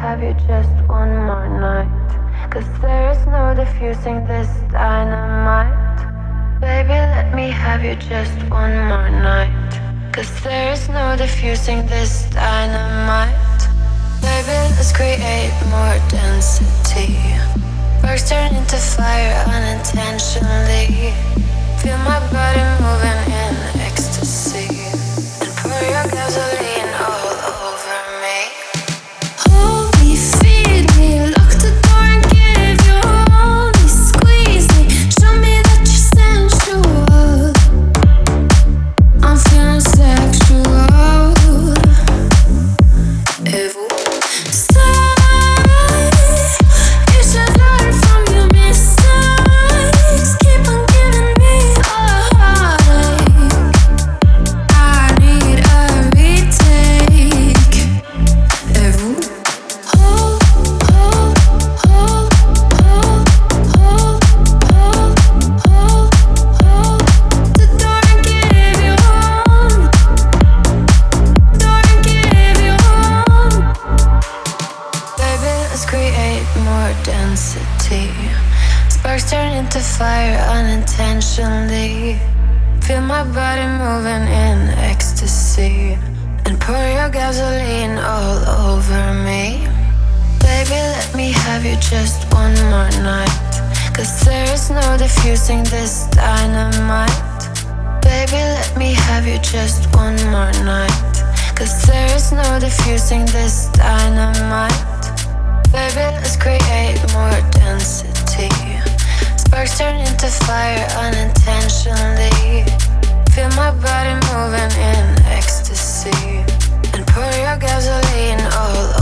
have you just one more night. Cause there is no diffusing this dynamite. Baby, let me have you just one more night. Cause there is no diffusing this dynamite. Baby, let's create more density. Sparks turn into fire unintentionally. Feel my body moving in ecstasy. And pour your gasoline all over me. Hold me, feed me, lock the door and give you all me. Squeeze me, show me that you're sensual. I'm feeling sexual. If you should learn from your mistakes. Keep on giving me a heartache. I need a retake. If hold, hold, hold, hold, hold, hold, hold, hold the door and give you one. Door and give you one. Baby, let's create more density. Sparks turn into fire unintentionally. Feel my body moving in ecstasy. And pour your gasoline all over me. Baby, let me have you just one more night. Cause there is no diffusing this dynamite. Baby, let me have you just one more night. Cause there is no diffusing this dynamite. Baby, let's create more density. Sparks turn into fire unintentionally. Feel my body moving in ecstasy. And pour your gasoline all